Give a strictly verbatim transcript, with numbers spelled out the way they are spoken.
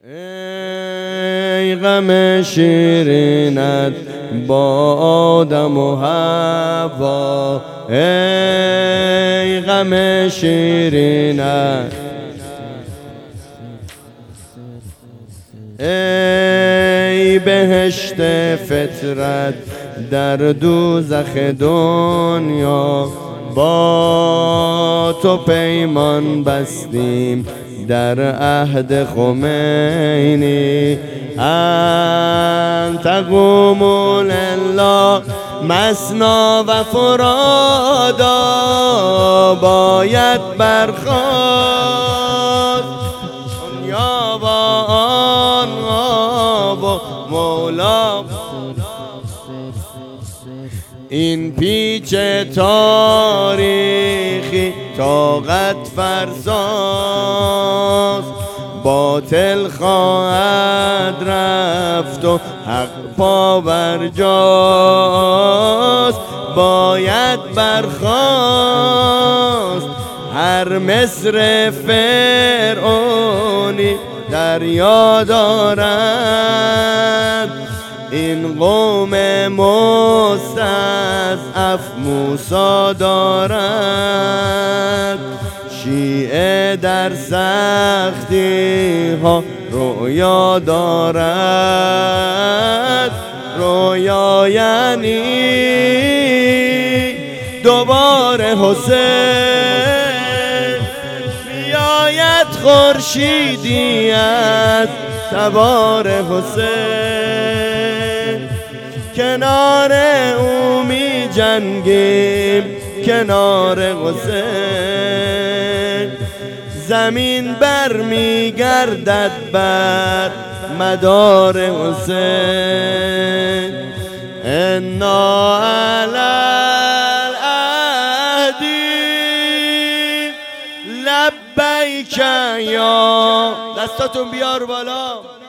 ای غم شیرینت با آدم و حوا، ای غم شیرینت، ای بهشت فطرت در دوزخ دنیا، با تو پیمان بستیم در عهد خمینی. انت قوم لله مثنا و فرادا، باید برخاست دنیا با آنها و مولا. این پیچ تاریخی طاقت فرساست، باطل خواهد رفت و حق پابرجاست. باید برخاست هر مصر فرعونی دریا دارد، این قوم مستضعف موسی دارد. شیعه در سختی ها رویا دارد، رویا یعنی دوباره حسین بیاید خورشیدی از تبار حسین. کنار او می جنگیم کنار حسین، زمین بر می گردد بر مدار حسین. انا علی العهدی لبیک یا، دستاتون بیار بالا.